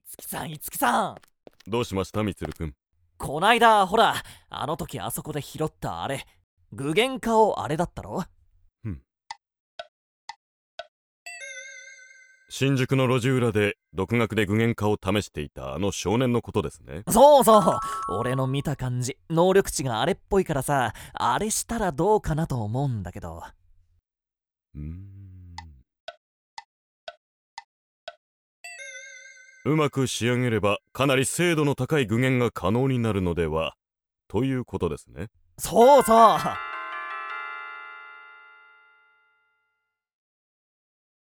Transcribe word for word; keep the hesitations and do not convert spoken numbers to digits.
つきさんいつきさん、 どうしましたみつるくん。 こないだほらあの時あそこで拾ったあれ、具現化をあれだったろ。 ふん。新宿の路地裏で独学で具現化を試していたあの少年のことですね。 そうそう、俺の見た感じ能力値があれっぽいからさ、あれしたらどうかなと思うんだけど。 うーんうまく仕上げればかなり精度の高い具現が可能になるのではということですね。 そうそう、